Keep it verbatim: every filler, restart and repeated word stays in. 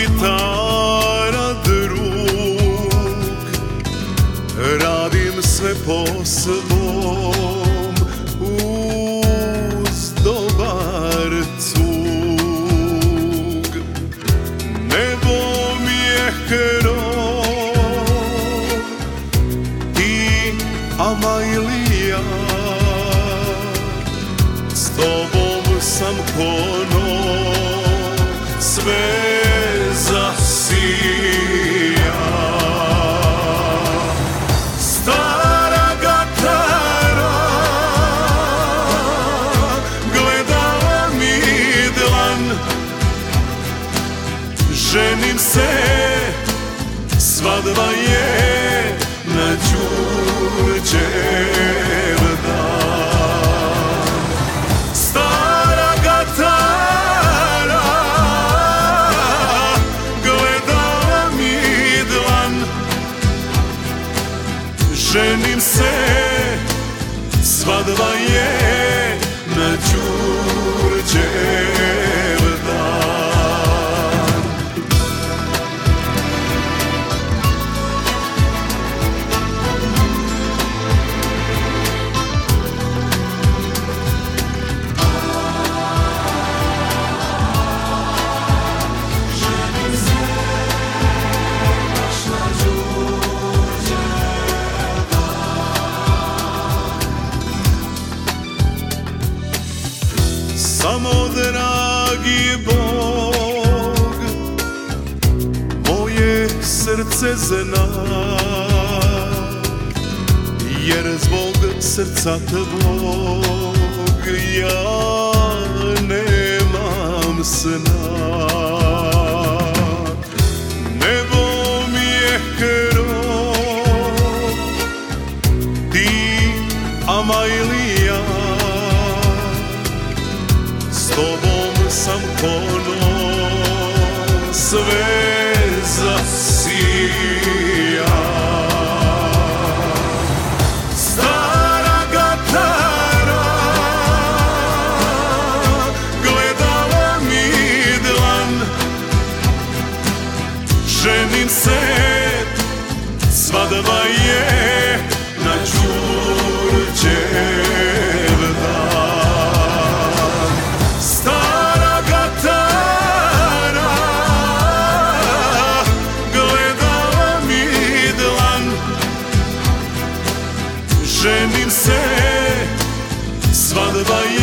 gitara drug, radim sve po svom uz dobar cug. Nebo mi je krov, ti Amajlija, s tobom sam kono sve zasija. Stara gatara gledala mi dlan, ženim se, svadba je na Đurđev dan. Stara gatara gledala mi dlan, ženim se, svadba je na Đurđev dan. Samo dragi Bog moje srce zna, jer zbog srca tvog ja nemam sna. Nebo mi je krov, ti Amajlija, s tobom sam kono sve zasija. Stara gatara gledala mi dlan, ženim se, svadba je na Đurđev dan. Stara gatara gledala mi dlan, ženim se, svadba je